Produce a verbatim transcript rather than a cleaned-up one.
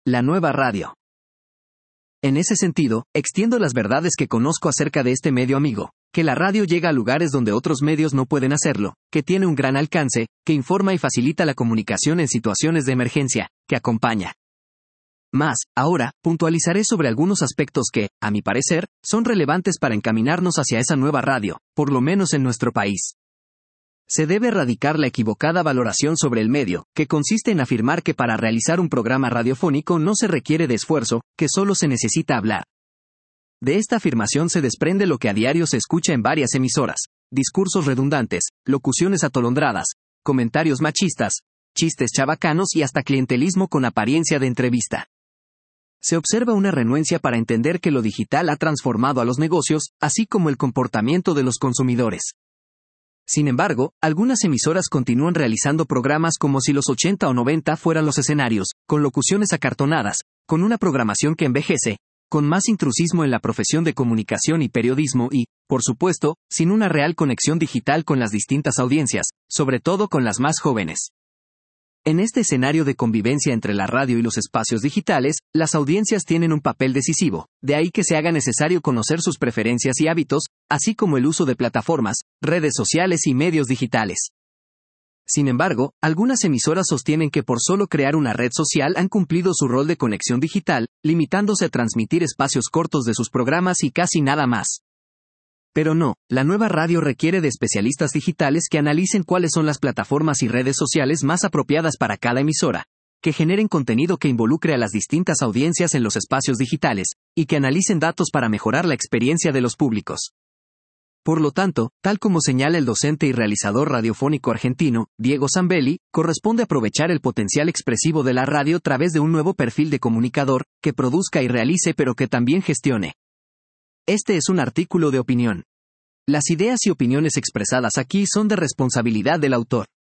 la nueva radio. En ese sentido, extiendo las verdades que conozco acerca de este medio amigo, que la radio llega a lugares donde otros medios no pueden hacerlo, que tiene un gran alcance, que informa y facilita la comunicación en situaciones de emergencia, que acompaña. Más, ahora, puntualizaré sobre algunos aspectos que, a mi parecer, son relevantes para encaminarnos hacia esa nueva radio, por lo menos en nuestro país. Se debe erradicar la equivocada valoración sobre el medio, que consiste en afirmar que para realizar un programa radiofónico no se requiere de esfuerzo, que solo se necesita hablar. De esta afirmación se desprende lo que a diario se escucha en varias emisoras: discursos redundantes, locuciones atolondradas, comentarios machistas, chistes chabacanos y hasta clientelismo con apariencia de entrevista. Se observa una renuencia para entender que lo digital ha transformado a los negocios, así como el comportamiento de los consumidores. Sin embargo, algunas emisoras continúan realizando programas como si los ochenta o noventa fueran los escenarios, con locuciones acartonadas, con una programación que envejece, con más intrusismo en la profesión de comunicación y periodismo y, por supuesto, sin una real conexión digital con las distintas audiencias, sobre todo con las más jóvenes. En este escenario de convivencia entre la radio y los espacios digitales, las audiencias tienen un papel decisivo, de ahí que se haga necesario conocer sus preferencias y hábitos, así como el uso de plataformas, redes sociales y medios digitales. Sin embargo, algunas emisoras sostienen que por solo crear una red social han cumplido su rol de conexión digital, limitándose a transmitir espacios cortos de sus programas y casi nada más. Pero no, la nueva radio requiere de especialistas digitales que analicen cuáles son las plataformas y redes sociales más apropiadas para cada emisora, que generen contenido que involucre a las distintas audiencias en los espacios digitales, y que analicen datos para mejorar la experiencia de los públicos. Por lo tanto, tal como señala el docente y realizador radiofónico argentino, Diego Zambelli, corresponde aprovechar el potencial expresivo de la radio a través de un nuevo perfil de comunicador, que produzca y realice pero que también gestione. Este es un artículo de opinión. Las ideas y opiniones expresadas aquí son de responsabilidad del autor.